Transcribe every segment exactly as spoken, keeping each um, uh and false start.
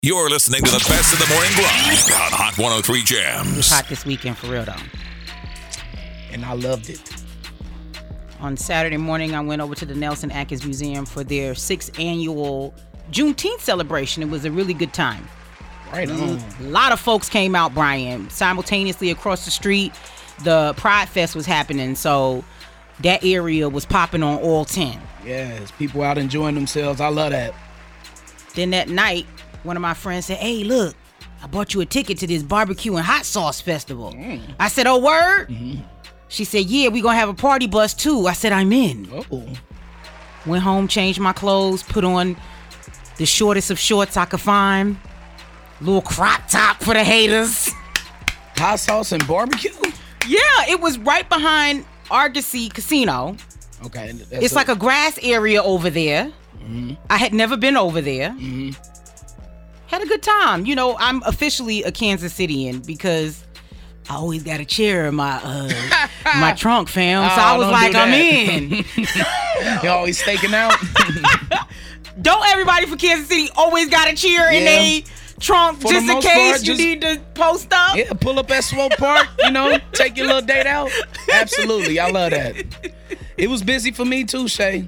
You're listening to the best of the morning grind on Hot one oh three Jams. It was hot this weekend for real though. And I loved it. On Saturday morning, I went over to the Nelson Atkins Museum for their sixth annual Juneteenth celebration. It was a really good time. Right on. A lot of folks came out, Brian. Simultaneously across the street, the Pride Fest was happening, so that area was popping on all ten. Yes, people out enjoying themselves. I love that. Then that night, one of my friends said, "Hey, look, I bought you a ticket to this barbecue and hot sauce festival." Mm. I said, "Oh, word?" Mm-hmm. She said, "Yeah, we gonna have a party bus too." I said, "I'm in." Oh. Went home, changed my clothes, put on the shortest of shorts I could find. Little crop top for the haters. Hot sauce and barbecue? Yeah, it was right behind Argosy Casino. Okay. It's a- like a grass area over there. Mm-hmm. I had never been over there. Mm-hmm. Had a good time. You know, I'm officially a Kansas Cityan because I always got a chair in my uh, my trunk, fam. So oh, I was like, I'm in. You always staking out? Don't everybody from Kansas City always got a chair yeah. in their trunk for just in case part, you just, need to post up? Yeah, pull up at Swope Park, you know, take your little date out. Absolutely. I love that. It was busy for me too, Shay.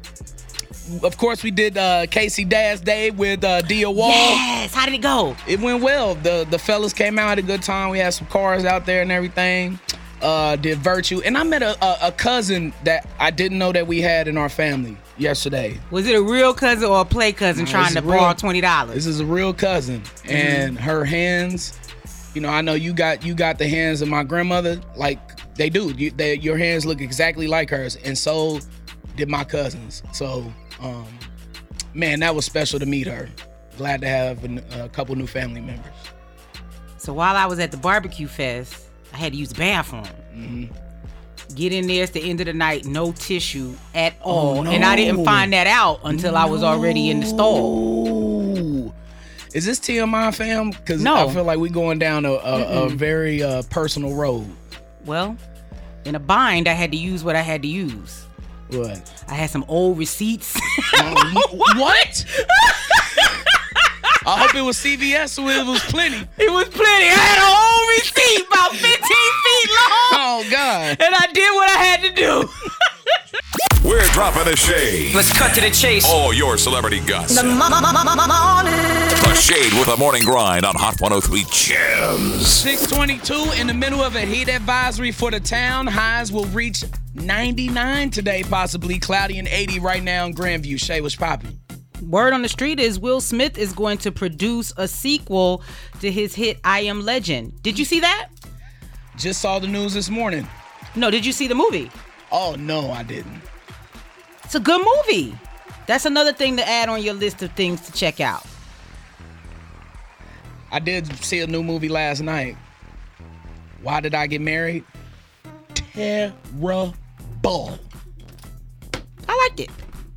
Of course, we did uh, Casey Daz Day with uh, Dia Wall. Yes. How did it go? It went well. The the fellas came out, had a good time. We had some cars out there and everything. Uh, did Virtue. And I met a, a, a cousin that I didn't know that we had in our family yesterday. Was it a real cousin or a play cousin no, trying to real, borrow twenty dollars? This is a real cousin. Mm-hmm. And her hands, you know, I know you got you got the hands of my grandmother. Like, they do. You, they, your hands look exactly like hers. And so did my cousins. So... Um, man, that was special to meet her. Glad to have a, a couple new family members. So while I was at the barbecue fest, I had to use the bathroom. Mm-hmm. Get in there, it's the end of the night, no tissue at all. Oh, no. And I didn't find that out until no. I was already in the stall. Is this T M I, fam? Because no. I feel like we're going down a, a, a very uh, personal road. Well, in a bind, I had to use what I had to use. What? I had some old receipts. Um, what? I hope it was C V S so it was plenty. It was plenty. I had a whole receipt about fifteen feet long. Oh, God. And I did what I had to do. We're dropping the shade. Let's cut to the chase. All your celebrity gossip. The The Shade with a morning grind on Hot one oh three Jams. six twenty-two in the middle of a heat advisory for the town. Highs will reach ninety-nine today, possibly cloudy and eighty right now in Grandview. Shay, what's popping? Word on the street is Will Smith is going to produce a sequel to his hit I Am Legend. Did you see that? Just saw the news this morning. No, did you see the movie? Oh, no, I didn't. It's a good movie. That's another thing to add on your list of things to check out. I did see a new movie last night. Why Did I Get Married? Terrible. I liked it.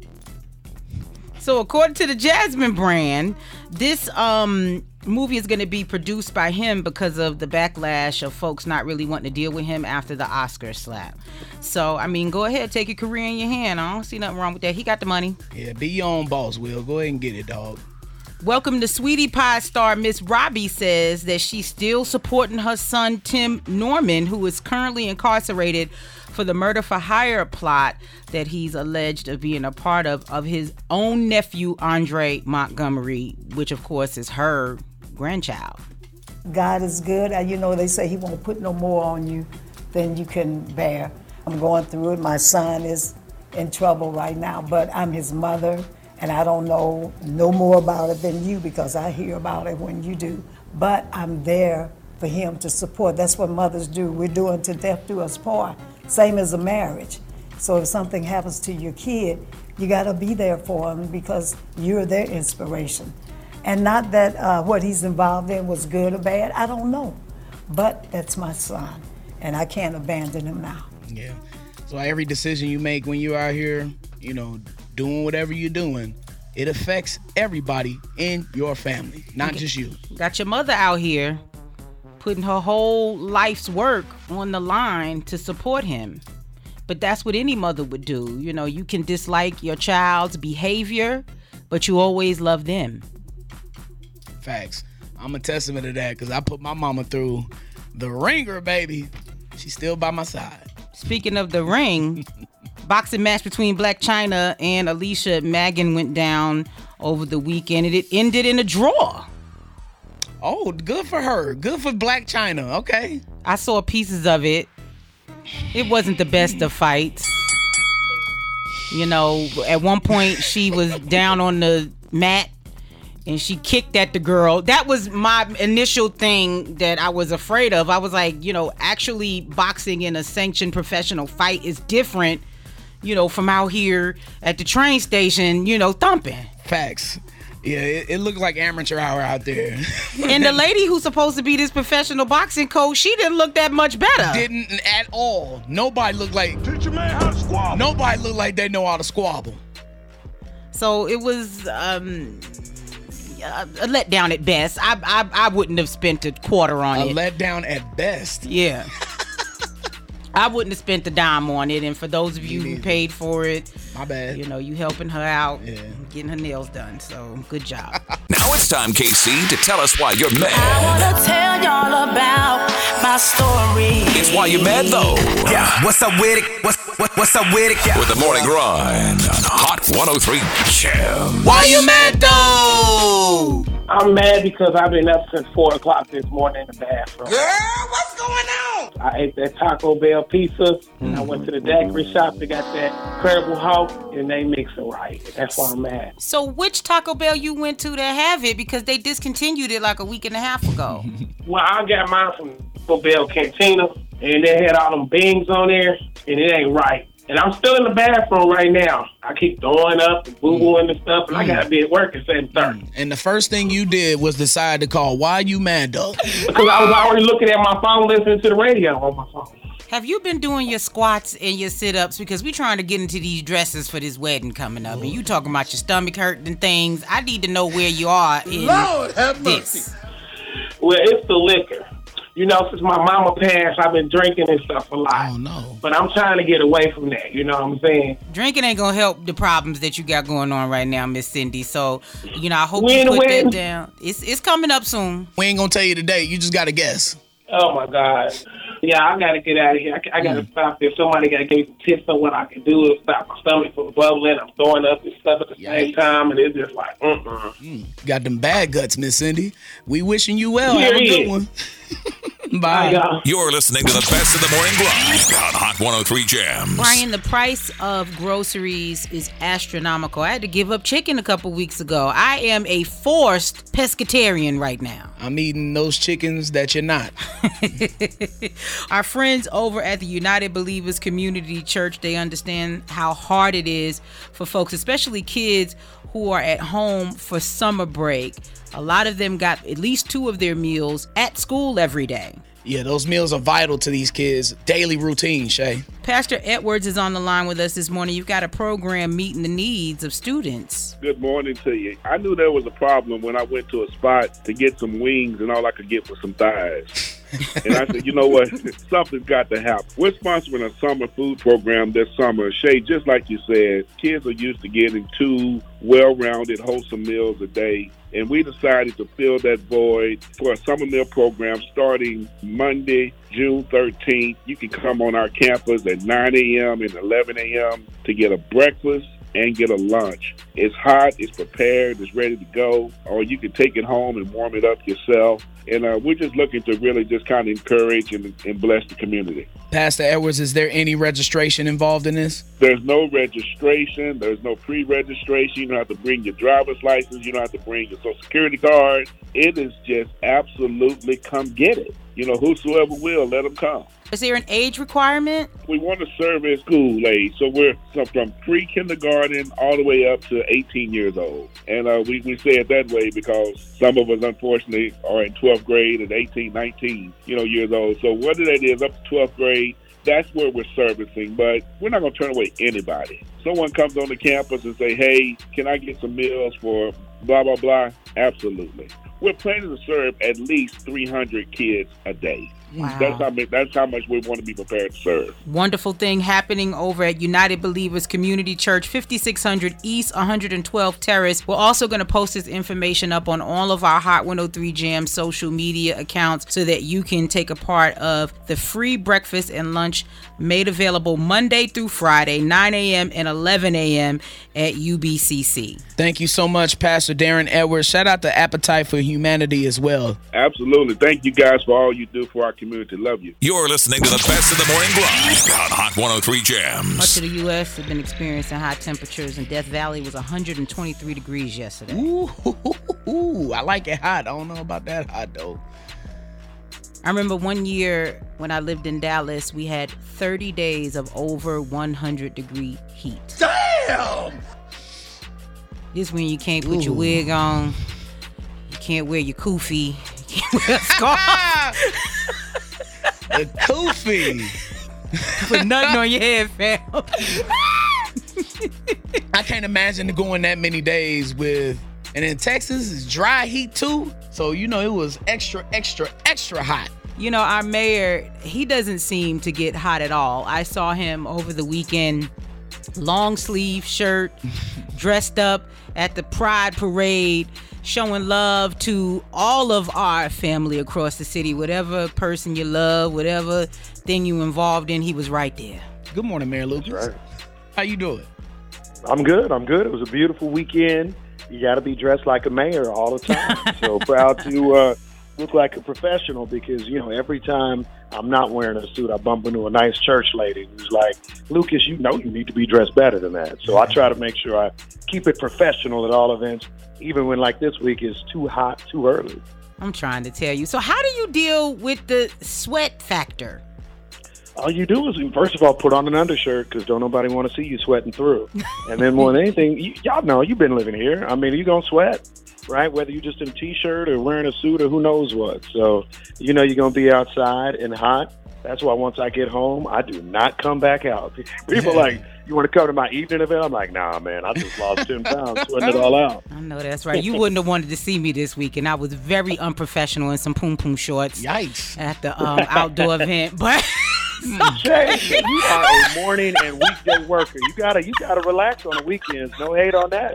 So according to the Jasmine brand, this um, movie is going to be produced by him because of the backlash of folks not really wanting to deal with him after the Oscar slap. So, I mean, go ahead, take your career in your hand. I don't see nothing wrong with that. He got the money. Yeah, be your own boss, Will. Go ahead and get it, dog. Welcome to Sweetie Pie star Miss Robbie says that she's still supporting her son Tim Norman, who is currently incarcerated for the murder for hire plot that he's alleged of being a part of of his own nephew Andre Montgomery, which of course is her grandchild. God is good, and you know they say he won't put no more on you than you can bear. I'm going through it. My son is in trouble right now, but I'm his mother. And I don't know no more about it than you because I hear about it when you do. But I'm there for him to support. That's what mothers do. We're doing to death do us part. Same as a marriage. So if something happens to your kid, you gotta be there for him because you're their inspiration. And not that uh, what he's involved in was good or bad, I don't know. But that's my son, and I can't abandon him now. Yeah, so every decision you make when you're out here, you know, doing whatever you're doing, it affects everybody in your family, not just you. Got your mother out here putting her whole life's work on the line to support him. But that's what any mother would do. You know, you can dislike your child's behavior, but you always love them. Facts. I'm a testament to that because I put my mama through the ringer, baby. She's still by my side. Speaking of the ring, boxing match between Blac Chyna and Alicia Magan went down over the weekend, and it ended in a draw. Oh, good for her. Good for Blac Chyna. Okay. I saw pieces of it. It wasn't the best of fights. You know, at one point she was down on the mat and she kicked at the girl. That was my initial thing that I was afraid of. I was like, you know, actually boxing in a sanctioned professional fight is different, you know, from out here at the train station, you know, thumping. Facts. Yeah, it, it looked like amateur hour out there. And the lady who's supposed to be this professional boxing coach, she didn't look that much better. Didn't at all. Nobody looked like... Teach your man how to squabble. Nobody looked like they know how to squabble. So it was um, a letdown at best. I, I I wouldn't have spent a quarter on a it. A letdown at best. Yeah. I wouldn't have spent a dime on it. And for those of you who paid for it, my bad. You know, you helping her out, yeah. getting her nails done. So good job. Now it's time, K C, to tell us why you're mad. I wanna tell y'all about my story. It's why you're mad, though. Yeah, what's up with it? What's what, what's up with it? Yeah. With the morning grind on Hot one oh three Jam. Why you mad, though? I'm mad because I've been up since four o'clock this morning in the bathroom. Girl, what's going on? I ate that Taco Bell pizza, and I went to the daiquiri shop. They got that Incredible Hulk, and they mix it right. That's why I'm mad. So which Taco Bell you went to to have it? Because they discontinued it like a week and a half ago. Well, I got mine from Taco Bell Cantina, and they had all them beans on there, and it ain't right. And I'm still in the bathroom right now. I keep throwing up and boo-booing and stuff, and I got to be at work at seven thirty. And the first thing you did was decide to call Why You Mad, Though? Because I was already looking at my phone, listening to the radio on my phone. Have you been doing your squats and your sit-ups? Because we trying to get into these dresses for this wedding coming up, and you talking about your stomach hurting and things. I need to know where you are in Lord have this. mercy. Well, it's the liquor. You know, since my mama passed, I've been drinking and stuff a lot. Oh, no. But I'm trying to get away from that, you know what I'm saying? Drinking ain't gonna help the problems that you got going on right now, Miss Cindy. So, you know, I hope When, you put when? that down. It's it's coming up soon. We ain't gonna tell you today. You just gotta guess. Oh, my God. Yeah, I got to get out of here. I, I got to mm. stop this. Somebody got to give me some tips on what I can do to stop my stomach from bubbling. I'm throwing up and stuff at the Yeah. same time, and it's just like, mm-mm. Mm. Got them bad guts, Miss Cindy. We wishing you well. Here Have a he good is. one. Bye, y'all. You're listening to the best of the morning grind on Hot one oh three Jams. Brian, the price of groceries is astronomical. I had to give up chicken a couple weeks ago. I am a forced pescatarian right now. I'm eating those chickens that you're not. Our friends over at the United Believers Community Church, they understand how hard it is for folks, especially kids who are at home for summer break. A lot of them got at least two of their meals at school every day. Yeah, those meals are vital to these kids' daily routine, Shay. Pastor Edwards is on the line with us this morning. You've got a program meeting the needs of students. Good morning to you. I knew there was a problem when I went to a spot to get some wings and all I could get was some thighs. And I said, you know what? Something's got to happen. We're sponsoring a summer food program this summer. Shay, just like you said, kids are used to getting two well-rounded, wholesome meals a day. And we decided to fill that void for a summer meal program starting Monday, June thirteenth. You can come on our campus at nine a.m. and eleven a.m. to get a breakfast and get a lunch. It's hot, it's prepared, it's ready to go, or you can take it home and warm it up yourself. And uh, we're just looking to really just kind of encourage and, and bless the community. Pastor Edwards, is there any registration involved in this? There's no registration. There's no pre-registration. You don't have to bring your driver's license. You don't have to bring your social security card. It is just absolutely come get it. You know, whosoever will, let them come. Is there an age requirement? We want to service school age, so we're so from pre-kindergarten all the way up to eighteen years old. And uh, we, we say it that way because some of us, unfortunately, are in twelfth grade at eighteen, nineteen, you know, years old. So whether that is up to twelfth grade, that's where we're servicing, but we're not going to turn away anybody. Someone comes on the campus and say, hey, can I get some meals for blah, blah, blah? Absolutely. we're planning to serve at least three hundred kids a day. Wow. That's how much, that's how much we want to be prepared to serve. Wonderful thing happening over at United Believers Community Church, fifty-six hundred East one hundred twelfth Terrace. We're also going to post this information up on all of our Hot one oh three Jam social media accounts so that you can take a part of the free breakfast and lunch made available Monday through Friday, nine a.m. and eleven a.m. at U B C C. Thank you so much, Pastor Darren Edwards. Shout out to Appetite for Humanity as well. Absolutely. Thank you guys for all you do for our community. Love you. You're listening to the best of the morning grind on Hot one oh three Jams. Much of the U S have been experiencing high temperatures, and Death Valley was one hundred twenty-three degrees yesterday. Ooh, ooh, ooh, ooh, I like it hot. I don't know about that hot, though. I remember one year when I lived in Dallas, we had thirty days of over one hundred degree heat. Damn! This when you can't put Ooh. your wig on, you can't wear your kufi, you can't wear a scarf. The kufi. Put nothing on your head, fam. I can't imagine going that many days with, and in Texas, it's dry heat too. So, you know, it was extra, extra, extra hot. You know, our mayor, he doesn't seem to get hot at all. I saw him over the weekend, long sleeve shirt, dressed up at the Pride Parade, showing love to all of our family across the city. Whatever person you love, whatever thing you involved in, he was right there. Good morning, Mayor Lucas. Right. How you doing? I'm good. I'm good. It was a beautiful weekend. You got to be dressed like a mayor all the time. So proud to uh, look like a professional because, you know, every time I'm not wearing a suit, I bump into a nice church lady who's like, Lucas, you know you need to be dressed better than that. So I try to make sure I keep it professional at all events, even when like this week is too hot, too early. I'm trying to tell you. So how do you deal with the sweat factor? All you do is, first of all, put on an undershirt because don't nobody want to see you sweating through. And then more than anything, y- y'all know you've been living here. I mean, you're going to sweat, right? Whether you're just in a T-shirt or wearing a suit or who knows what. So, you know you're going to be outside and hot. That's why once I get home, I do not come back out. People are like, you want to come to my evening event? I'm like, nah, man, I just lost ten pounds sweating it all out. I know that's right. You wouldn't have wanted to see me this week, and I was very unprofessional in some poom poom shorts. Yikes. At the um, outdoor event, but Jay, you are a morning and weekday worker. You gotta, you gotta relax on the weekends. No hate on that.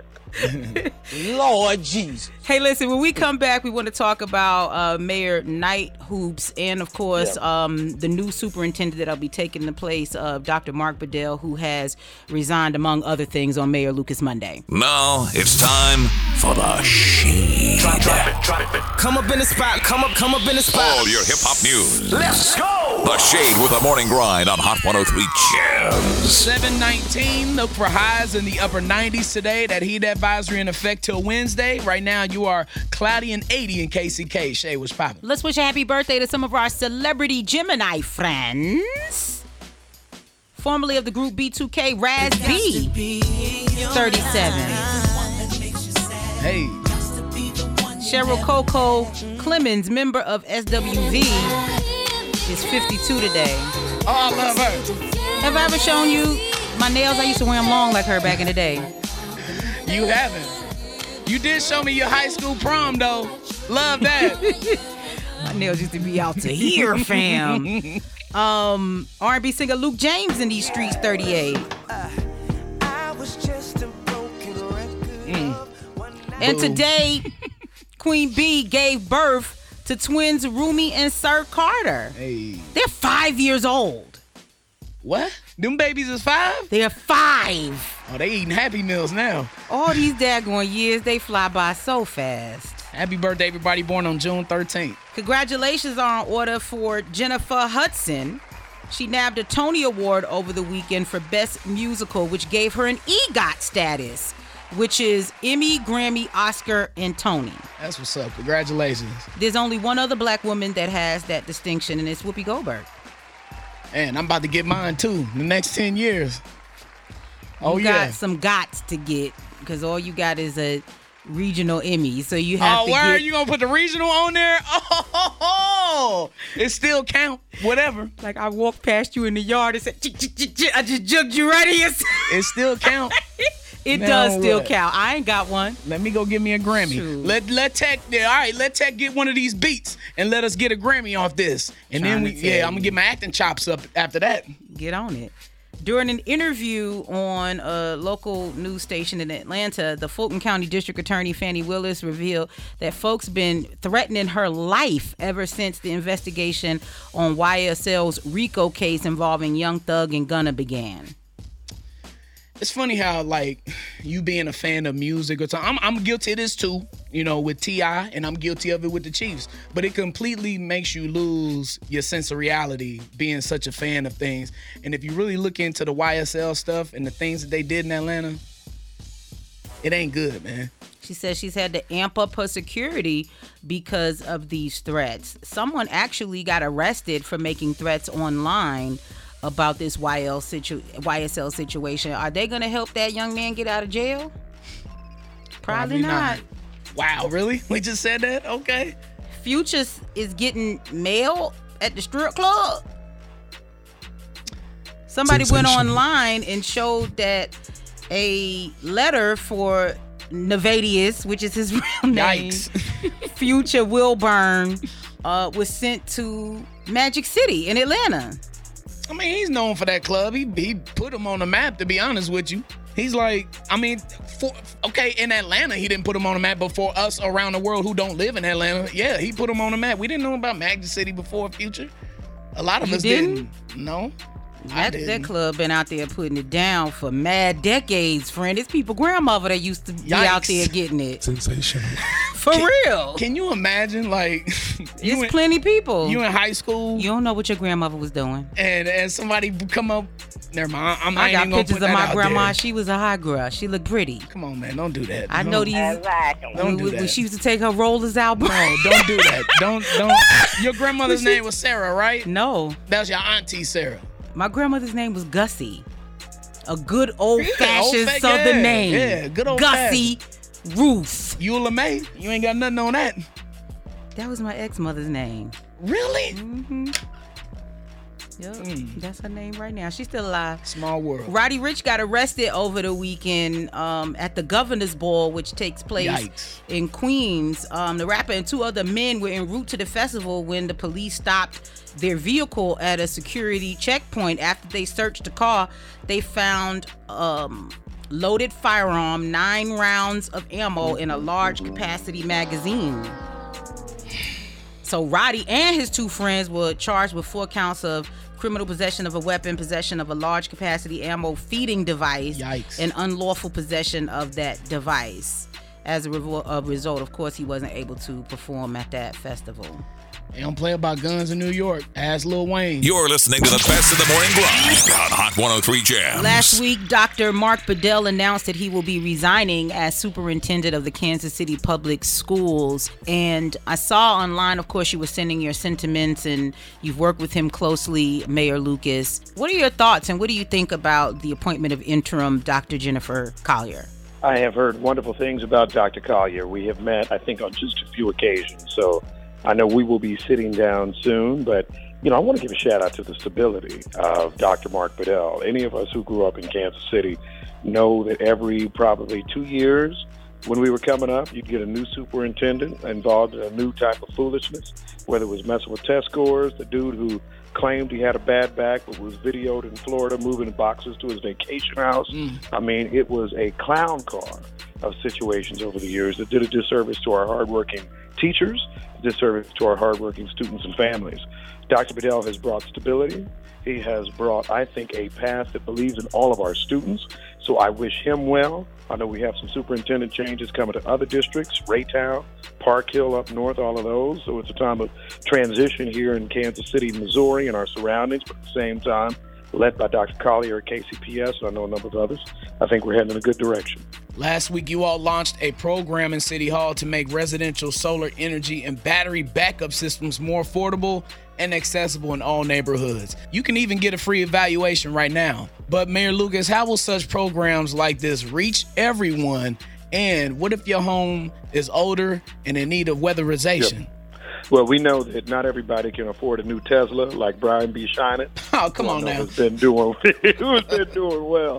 Lord Jesus. Hey, listen, when we come back, we want to talk about uh, Mayor Knight Hoops and, of course, Yeah. um, the new superintendent that'll be taking the place of Doctor Mark Bedell, who has resigned, among other things, on Mayor Lucas Monday. Now it's time for the Shade. Drop, drop it, drop it. Come up in the spot. Come up, come up in the spot. All your hip hop news. Let's go. The Shade with the morning grind on Hot one oh three Jams. seven nineteen, look for highs in the upper nineties today. That heat advisory in effect till Wednesday. Right now, you are cloudy and eighty in K C K. Shay, what's poppin'? Let's wish a happy birthday to some of our celebrity Gemini friends. Formerly of the group B two K, Raz B, thirty-seven. Hey. Cheryl Coco Clemens, member of S W V, is fifty-two today. Oh, I love her. Have I ever shown you my nails? I used to wear them long like her back in the day. You haven't. You did show me your high school prom, though. Love that. My nails used to be out to here, fam. Um, R and B singer Luke James in these streets, thirty-eight. Uh, I was just a broken record. Mm. And today, Queen B gave birth to twins Rumi and Sir Carter. Hey. They're five years old. What? Them babies is five? They're five. Oh, they eating Happy Meals now. All these daggone years, they fly by so fast. Happy birthday, everybody born on June thirteenth. Congratulations are in order for Jennifer Hudson. She nabbed a Tony Award over the weekend for Best Musical, which gave her an EGOT status, which is Emmy, Grammy, Oscar, and Tony. That's what's up. Congratulations. There's only one other black woman that has that distinction, and it's Whoopi Goldberg. And I'm about to get mine, too, in the next ten years. Oh, you yeah. got some gots to get, because all you got is a regional Emmy, so you have oh, to word? get... You gonna put the regional on there? Oh, ho, ho. It still count. Whatever. Like, I walked past you in the yard and said, I just jugged you right here. It still count. It Now does still what? count. I ain't got one. Let me go give me a Grammy. Shoot. Let let Tech. Yeah, all right, let Tech get one of these beats and let us get a Grammy off this. And Trying then we, to tell yeah, you. I'm gonna get my acting chops up after that. Get on it. During an interview on a local news station in Atlanta, the Fulton County District Attorney Fannie Willis revealed that folks been threatening her life ever since the investigation on Y S L's RICO case involving Young Thug and Gunna began. It's funny how, like, you being a fan of music or something. I'm, I'm guilty of this too, you know, with T I, and I'm guilty of it with the Chiefs. But it completely makes you lose your sense of reality being such a fan of things. And if you really look into the Y S L stuff and the things that they did in Atlanta, it ain't good, man. She says she's had to amp up her security because of these threats. Someone actually got arrested for making threats online about this Y L situ- Y S L situation. Are they going to help that young man get out of jail? Probably, Probably not. not. Wow, really? We just said that? Okay. Future is getting mail at the strip club. Somebody went Sensational. online and showed that a letter for Nevadius, which is his real name, Yikes. Future Wilburn, uh, was sent to Magic City in Atlanta. I mean, he's known for that club. He he put him on the map, to be honest with you. He's like, I mean, for, okay, in Atlanta, he didn't put him on the map, but for us around the world who don't live in Atlanta, yeah, he put him on the map. We didn't know about Magic City before Future. A lot of You us didn't? didn't. No. I That, that didn't. club been out there putting it down for mad decades, friend. It's people grandmother that used to be out Yikes. there getting it. Sensational. For real. Can you imagine, like, you It's in, plenty people. you in high school You don't know what your grandmother was doing. and, and somebody come up, never mind, I'm, I, I ain't got even gonna pictures put of that my out grandma. there. She was a hot girl. She looked pretty. Come on, man, don't do that. I Don't- know these. Don't when, do when that. she used to take her rollers out. No, don't do that. Don't, don't. Your grandmother's name was Sarah, right? No, That was your auntie, Sarah. my grandmother's name was Gussie. A good old Yeah, fashioned old fa- Southern yeah, name. yeah, good old Gussie Ruth. Eula May? You ain't got nothing on that. That was my ex mother's name. Really? Mm-hmm. Yep, Mm. that's her name right now. She's still alive. Small world. Roddy Ricch got arrested over the weekend um, at the Governor's Ball, which takes place Yikes. in Queens. Um, the rapper and two other men were en route to the festival when the police stopped their vehicle at a security checkpoint. After they searched the car, they found um, loaded firearm, nine rounds of ammo, in a large capacity magazine. So Roddy and his two friends were charged with four counts of criminal possession of a weapon, possession of a large capacity ammo feeding device, Yikes. and unlawful possession of that device. As a, revo- a result, of course, he wasn't able to perform at that festival. They don't play about guns in New York. Ask Lil Wayne. You're listening to the best of the morning grind on Hot one oh three Jams. Last week, Doctor Mark Bedell announced that he will be resigning as superintendent of the Kansas City Public Schools. And I saw online, of course, you were sending your sentiments and you've worked with him closely, Mayor Lucas. What are your thoughts and what do you think about the appointment of interim Doctor Jennifer Collier? I have heard wonderful things about Doctor Collier. We have met, I think, on just a few occasions. So I know we will be sitting down soon, but, you know, I want to give a shout out to the stability of Doctor Mark Bedell. Any of us who grew up in Kansas City know that every probably two years when we were coming up, you'd get a new superintendent involved in a new type of foolishness, whether it was messing with test scores, the dude who claimed he had a bad back but was videoed in Florida moving boxes to his vacation house. Mm. I mean, it was a clown car of situations over the years that did a disservice to our hardworking teachers, a disservice to our hardworking students and families. Doctor Bedell has brought stability. He has brought, I think, a path that believes in all of our students. So I wish him well. I know we have some superintendent changes coming to other districts, Raytown, Park Hill up north, all of those. So it's a time of transition here in Kansas City, Missouri, and our surroundings, but at the same time, led by Doctor Collier at K C P S, and I know a number of others. I think we're heading in a good direction. Last week, you all launched a program in City Hall to make residential solar energy and battery backup systems more affordable and accessible in all neighborhoods. You can even get a free evaluation right now. But Mayor Lucas, how will such programs like this reach everyone? And what if your home is older and in need of weatherization? Yep. Well, we know that not everybody can afford a new Tesla like Brian B. Shinett. Oh, come on who I know now. Has been doing, who's been doing well.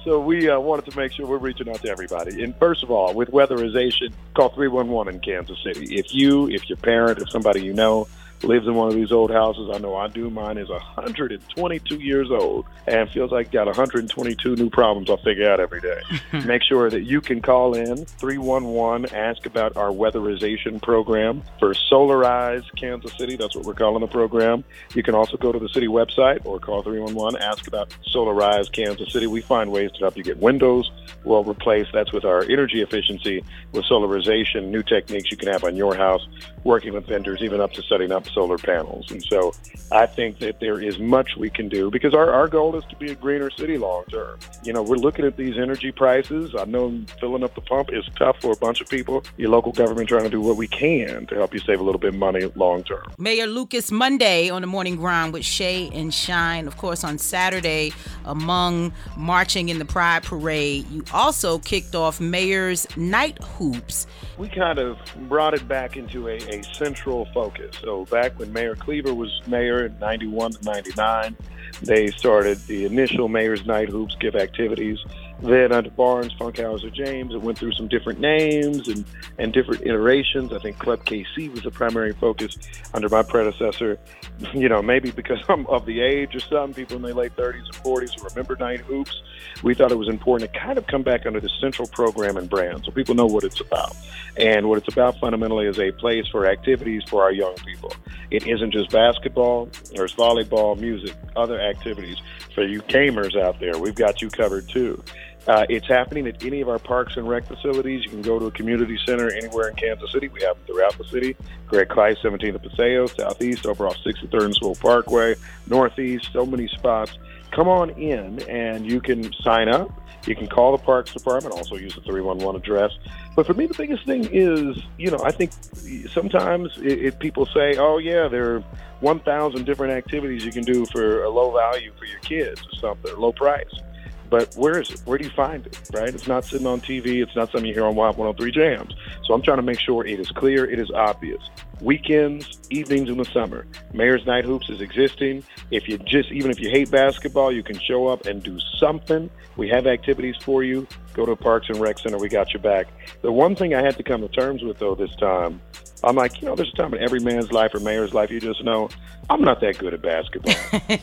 So we uh, wanted to make sure we're reaching out to everybody. And first of all, with weatherization, call three one one in Kansas City. If you, if your parent, if somebody you know lives in one of these old houses, I know I do. Mine is one hundred twenty-two years old and feels like got one hundred twenty-two new problems I'll figure out every day. Make sure that you can call in three one one, ask about our weatherization program for Solarize Kansas City. That's what we're calling the program. You can also go to the city website or call three one one, ask about Solarize Kansas City. We find ways to help you get windows well replaced. That's with our energy efficiency with solarization, new techniques you can have on your house, working with vendors, even up to setting up solar panels. And so I think that there is much we can do because our, our goal is to be a greener city long term. You know, we're looking at these energy prices. I know filling up the pump is tough for a bunch of people. Your local government trying to do what we can to help you save a little bit of money long term. Mayor Lucas Monday on the Morning Grind with Shay and Shine. Of course, on Saturday, among marching in the Pride Parade, you also kicked off Mayor's Night Hoops. We kind of brought it back into a, a central focus. So back when Mayor Cleaver was mayor in ninety-one to ninety-nine, they started the initial Mayor's Night Hoops give activities. Then under Barnes, Funkhauser, James, it went through some different names and, and different iterations. I think Club K C was the primary focus under my predecessor. You know, maybe because I'm of the age or something, people in their late thirties and forties who remember Night Hoops, we thought it was important to kind of come back under the central program and brand so people know what it's about. And what it's about fundamentally is a place for activities for our young people. It isn't just basketball, there's volleyball, music, other activities. For you gamers out there, we've got you covered too. Uh, it's happening at any of our parks and rec facilities. You can go to a community center anywhere in Kansas City. We have them throughout the city. Greg Kleist, seventeenth of Paseo, Southeast, over off sixty-third and School Parkway, Northeast, so many spots. Come on in and you can sign up. You can call the Parks Department, also use the three one one address. But for me, the biggest thing is, you know, I think sometimes it, it, people say, oh, yeah, there are one thousand different activities you can do for a low value for your kids or something, low price. But where is it? Where do you find it, right? It's not sitting on T V. It's not something you hear on Wild one oh three Jams. So I'm trying to make sure it is clear, it is obvious. Weekends, evenings in the summer. Mayor's Night Hoops is existing. If you just, even if you hate basketball, you can show up and do something. We have activities for you. Go to Parks and Rec Center. We got your back. The one thing I had to come to terms with, though, this time, I'm like, you know, there's a time in every man's life or mayor's life you just know, I'm not that good at basketball.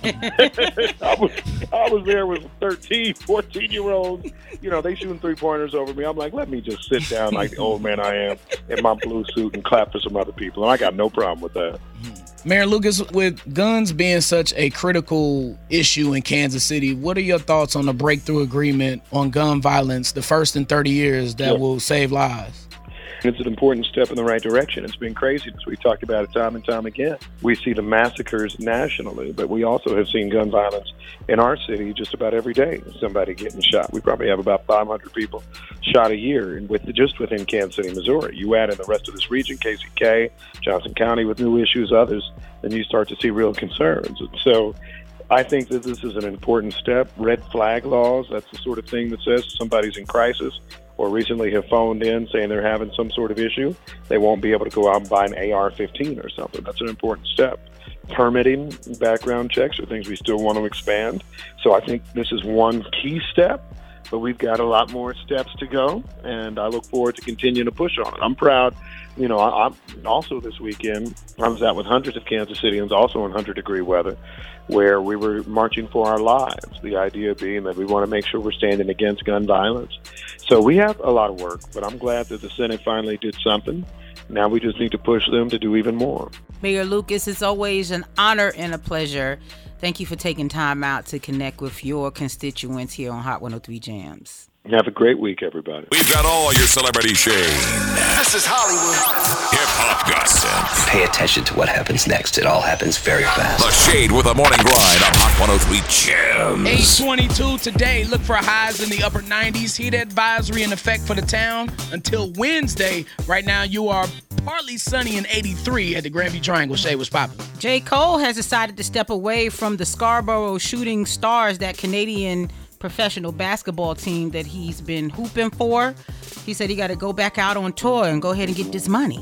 I was I was there with thirteen, fourteen-year-olds. You know, they shooting three-pointers over me. I'm like, let me just sit down like the old man I am in my blue suit and clap for some other people. And I got no problem with that. Mayor Lucas, with guns being such a critical issue in Kansas City, what are your thoughts on the breakthrough agreement on gun violence, the first in thirty years that Sure. will save lives? It's an important step in the right direction. It's been crazy because we talked about it time and time again. We see the massacres nationally, but we also have seen gun violence in our city just about every day. Somebody getting shot. We probably have about five hundred people shot a year, and with just within Kansas City, Missouri. You add in the rest of this region, K C K, Johnson County with new issues, others, then you start to see real concerns. And so I think that this is an important step. Red flag laws, that's the sort of thing that says somebody's in crisis or recently have phoned in saying they're having some sort of issue, they won't be able to go out and buy an A R fifteen or something. That's an important step. Permitting, background checks are things we still want to expand. So I think this is one key step, but we've got a lot more steps to go, and I look forward to continuing to push on it. I'm proud. You know, I, I'm also this weekend, I was out with hundreds of Kansas Cityans, also in one hundred degree weather, where we were marching for our lives. The idea being that we want to make sure we're standing against gun violence. So we have a lot of work, but I'm glad that the Senate finally did something. Now we just need to push them to do even more. Mayor Lucas, it's always an honor and a pleasure. Thank you for taking time out to connect with your constituents here on Hot one oh three Jams. Have a great week, everybody. We've got all your celebrity shade. This is Hollywood. Hip-hop gossip. Pay attention to what happens next. It all happens very fast. The Shade with a Morning Grind on Hot one oh three Jams. eight twenty-two today. Look for highs in the upper nineties. Heat advisory in effect for the town until Wednesday. Right now, you are partly sunny in eighty-three at the Grandview Triangle. Shay, what's poppin'? J. Cole has decided to step away from the Scarborough Shooting Stars, that Canadian professional basketball team that he's been hooping for. He said he got to go back out on tour and go ahead and get this money.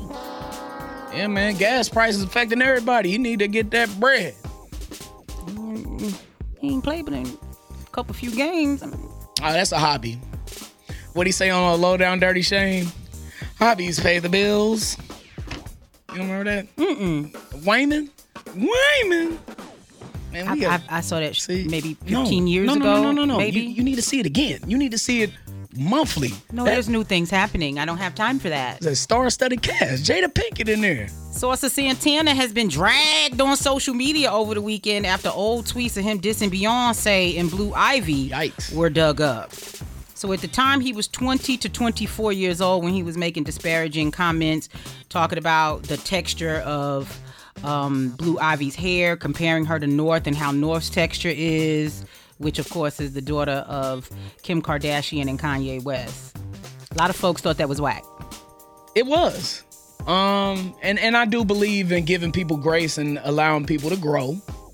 Yeah, man, gas prices affecting everybody. You need to get that bread. Mm, he ain't played but in a couple few games. I mean, Oh, that's a hobby. What'd he say on a Low Down Dirty Shame? Hobbies pay the bills. You don't remember that? Mm-mm. Wayman? Wayman. Man, we I, got, I, I saw that see, maybe fifteen no, years no, no, ago. No, no, no, no. Maybe. You, you need to see it again. You need to see it monthly. No, that, there's new things happening. I don't have time for that. There's a star-studded cast. Jada Pinkett in there. Sources Santana has been dragged on social media over the weekend after old tweets of him dissing Beyonce and Blue Ivy Yikes. were dug up. So at the time, he was twenty to twenty-four years old when he was making disparaging comments, talking about the texture of um, Blue Ivy's hair, comparing her to North and how North's texture is, which of course is the daughter of Kim Kardashian and Kanye West. A lot of folks thought that was whack. It was. Um, and, and I do believe in giving people grace and allowing people to grow.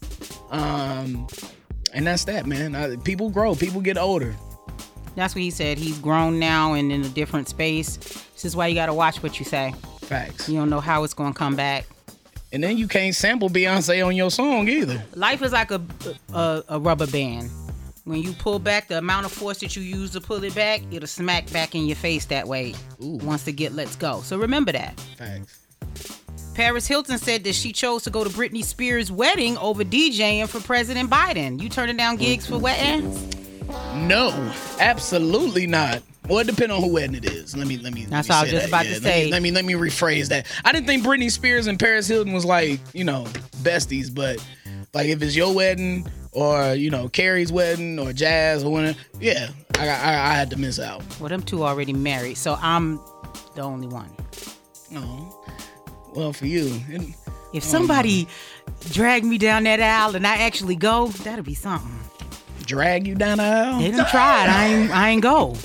Um, and that's that, man. I, people grow. People get older. That's what he said. He's grown now and in a different space. This is why you got to watch what you say. Facts. You don't know how it's going to come back. And then you can't sample Beyonce on your song either. Life is like a, a, a rubber band. When you pull back, the amount of force that you use to pull it back, it'll smack back in your face that way. Ooh. Once the get lets go. So remember that. Thanks. Paris Hilton said that she chose to go to Britney Spears' wedding over DJing for President Biden. You turning down gigs for weddings? No, absolutely not. Well, it depends on who wedding it is. Let me let me. That's let me what I was say just that. about yeah, to say. Let me, let me let me rephrase that. I didn't think Britney Spears and Paris Hilton was like, you know, besties, but like if it's your wedding or you know Carrie's wedding or Jazz or whatever, yeah, I I, I had to miss out. Well, them two already married, so I'm the only one. Oh, well for you. It, if somebody dragged me down that aisle and I actually go, that'll be something. Drag you down the aisle? They done tried. I ain't. I ain't go.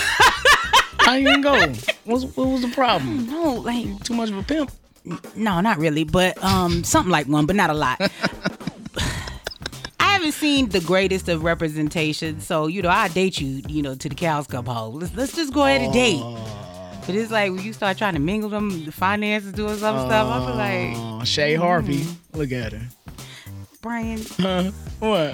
I ain't go. What's, what was the problem? No, like too much of a pimp. No, not really, but um, something like one, but not a lot. I haven't seen the greatest of representation, so you know I date you, you know, to the cows come home. Let's let's just go ahead and date. But it's like when you start trying to mingle them, the finances, doing some uh, stuff. I feel like Shay Harvey. Mm. Look at her, Brian. Huh? What?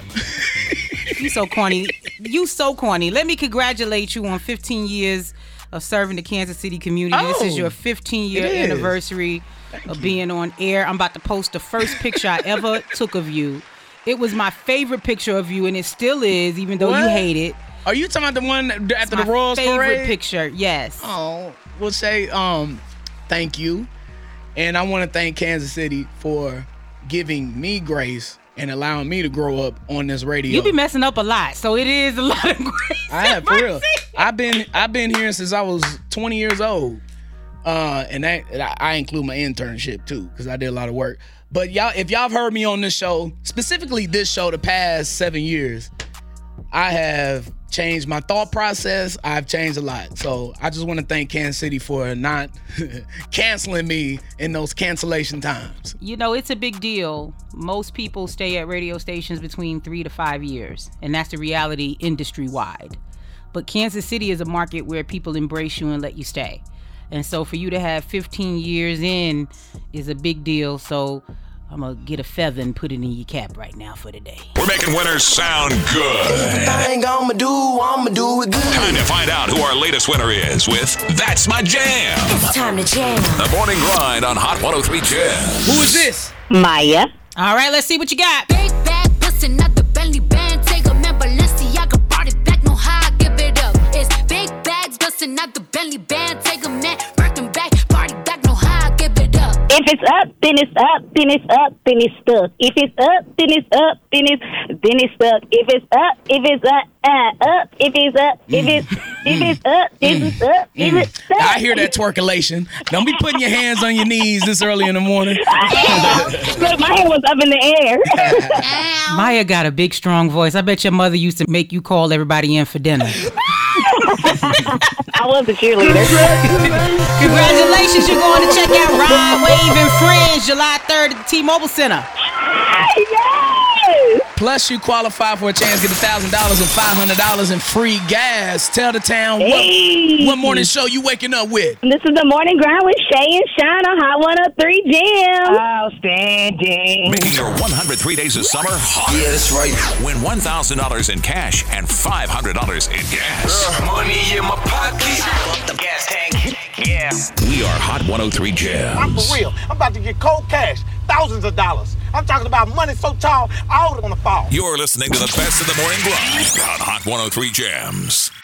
You so corny. You so corny. Let me congratulate you on fifteen years of serving the Kansas City community. Oh, this is your fifteen year anniversary Thank of you. being on air. I'm about to post the first picture I ever took of you. It was my favorite picture of you, and it still is, even though What? you hate it. Are you talking about the one after It's the my Royals favorite parade? picture, yes. Oh, we'll say um, thank you, and I want to thank Kansas City for giving me grace and allowing me to grow up on this radio. You be messing up a lot, so it is a lot of grace. I have, for real. I've been I've been here since I was twenty years old, uh, and that I include my internship too, because I did a lot of work. But y'all, if y'all have heard me on this show, specifically this show, the past seven years, I have changed my thought process. I've changed a lot. So I just want to thank Kansas City for not canceling me in those cancellation times. You know, it's a big deal. Most people stay at radio stations between three to five years, and that's the reality industry-wide. But Kansas City is a market where people embrace you and let you stay. And so for you to have fifteen years in is a big deal. So I'm going to get a feather and put it in your cap right now for today. We're making winners sound good. Everything I'ma do, I'ma do it good. Time to find out who our latest winner is with That's My Jam. It's time to jam. The Morning Grind on Hot one oh three Jam. Who is this? Maya. All right, let's see what you got. Big bag pussy, not the Bentley band. Take a man, Balenciaga brought it back. No how I give it up. It's big bags busting, not the Bentley band. Take a man, Birkin back, party back. No how I give it up. If it's up, then it's up, then it's up, then it's stuck. If it's up, then it's up, then it's then it's stuck. If it's up, if it's up, uh, up. If it's up, if it's if it's up, then it's up. If it's stuck. I hear that twerkulation. Don't be putting your hands on your knees this early in the morning. Look, my hand was up in the air. Maya got a big, strong voice. I bet your mother used to make you call everybody in for dinner. I was a cheerleader. Congratulations, you're going to check out Ride, Wave, and Friends July third at the T-Mobile Center. Yes! Plus, you qualify for a chance to get one thousand dollars and five hundred dollars in free gas. Tell the town what, Hey. what morning show you waking up with. This is the Morning Grind with Shay and Sean on Hot one oh three Jam. Outstanding. Making your one hundred three days of summer hot. Yeah, that's right. Win one thousand dollars in cash and five hundred dollars in gas. Uh, money in my pocket. Up the gas tank. Yeah. We are Hot one oh three Jams. I'm for real. I'm about to get cold cash. Thousands of dollars. I'm talking about money so tall, all gonna fall. You're listening to the best of the morning grind on Hot one oh three Jams.